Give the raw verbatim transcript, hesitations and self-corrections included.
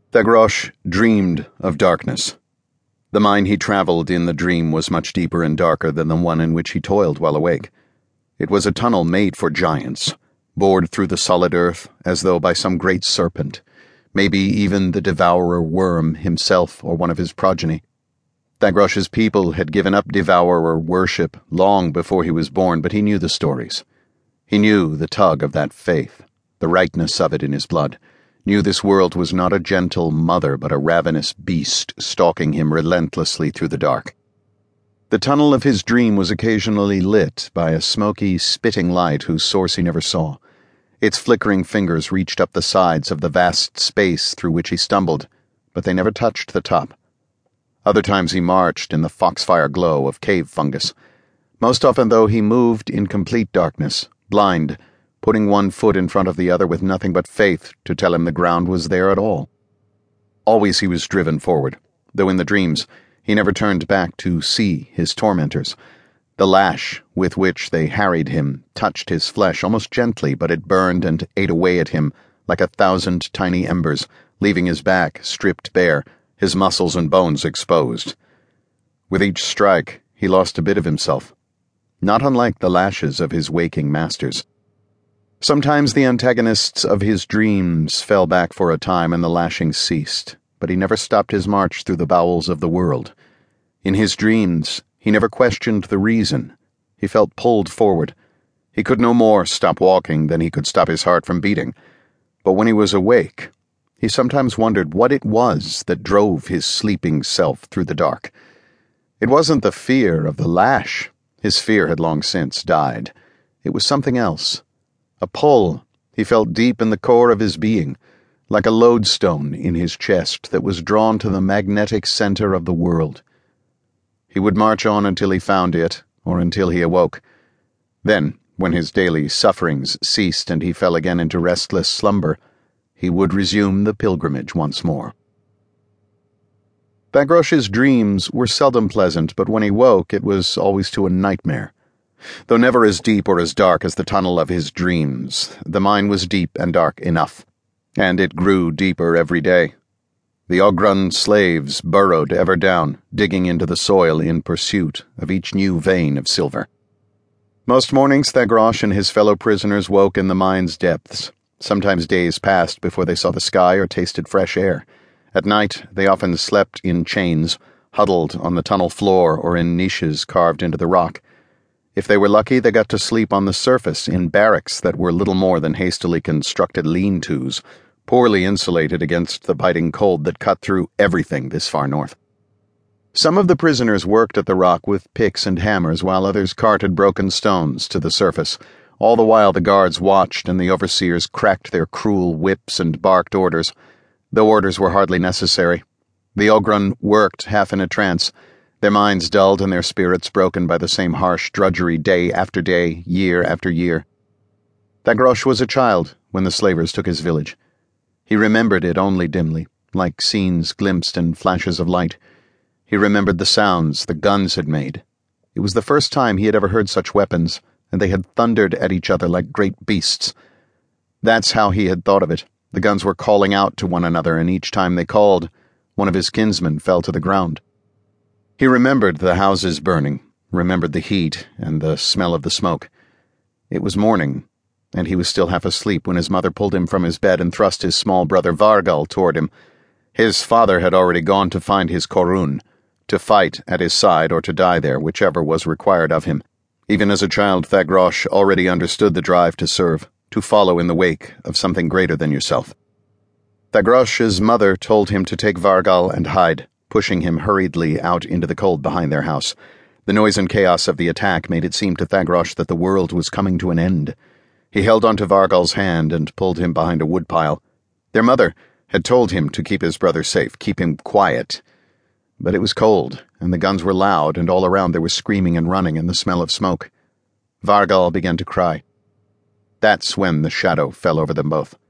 Thagrosh dreamed of darkness. The mine he traveled in the dream was much deeper and darker than the one in which he toiled while awake. It was a tunnel made for giants, bored through the solid earth as though by some great serpent, maybe even the devourer worm himself or one of his progeny. Thagrosh's people had given up devourer worship long before he was born, but he knew the stories. He knew the tug of that faith, the rightness of it in his blood, knew this world was not a gentle mother but a ravenous beast stalking him relentlessly through the dark. The tunnel of his dream was occasionally lit by a smoky, spitting light whose source he never saw. Its flickering fingers reached up the sides of the vast space through which he stumbled, but they never touched the top. Other times he marched in the foxfire glow of cave fungus. Most often, though, he moved in complete darkness, blind, putting one foot in front of the other with nothing but faith to tell him the ground was there at all. Always he was driven forward, though in the dreams he never turned back to see his tormentors. The lash with which they harried him touched his flesh almost gently, but it burned and ate away at him like a thousand tiny embers, leaving his back stripped bare, his muscles and bones exposed. With each strike he lost a bit of himself, not unlike the lashes of his waking masters. Sometimes the antagonists of his dreams fell back for a time and the lashing ceased, but he never stopped his march through the bowels of the world. In his dreams, he never questioned the reason. He felt pulled forward. He could no more stop walking than he could stop his heart from beating. But when he was awake, he sometimes wondered what it was that drove his sleeping self through the dark. It wasn't the fear of the lash. His fear had long since died. It was something else. A pull he felt deep in the core of his being, like a lodestone in his chest that was drawn to the magnetic center of the world. He would march on until he found it, or until he awoke. Then, when his daily sufferings ceased and he fell again into restless slumber, he would resume the pilgrimage once more. Thagrosh's dreams were seldom pleasant, but when he woke it was always to a nightmare. Though never as deep or as dark as the tunnel of his dreams, the mine was deep and dark enough, and it grew deeper every day. The Ogrun slaves burrowed ever down, digging into the soil in pursuit of each new vein of silver. Most mornings Thagrosh and his fellow prisoners woke in the mine's depths. Sometimes days passed before they saw the sky or tasted fresh air. At night they often slept in chains, huddled on the tunnel floor or in niches carved into the rock. If they were lucky, they got to sleep on the surface in barracks that were little more than hastily constructed lean-tos, poorly insulated against the biting cold that cut through everything this far north. Some of the prisoners worked at the rock with picks and hammers, while others carted broken stones to the surface. All the while the guards watched and the overseers cracked their cruel whips and barked orders, though orders were hardly necessary. The Ogrun worked half in a trance, their minds dulled and their spirits broken by the same harsh drudgery day after day, year after year. Thagrosh was a child when the slavers took his village. He remembered it only dimly, like scenes glimpsed in flashes of light. He remembered the sounds the guns had made. It was the first time he had ever heard such weapons, and they had thundered at each other like great beasts. That's how he had thought of it. The guns were calling out to one another, and each time they called, one of his kinsmen fell to the ground. He remembered the houses burning, remembered the heat and the smell of the smoke. It was morning, and he was still half asleep when his mother pulled him from his bed and thrust his small brother Vargal toward him. His father had already gone to find his Korun, to fight at his side or to die there, whichever was required of him. Even as a child, Thagrosh already understood the drive to serve, to follow in the wake of something greater than yourself. Thagrosh's mother told him to take Vargal and hide, pushing him hurriedly out into the cold behind their house. The noise and chaos of the attack made it seem to Thagrosh that the world was coming to an end. He held onto Vargal's hand and pulled him behind a woodpile. Their mother had told him to keep his brother safe, keep him quiet. But it was cold, and the guns were loud, and all around there was screaming and running and the smell of smoke. Vargal began to cry. That's when the shadow fell over them both.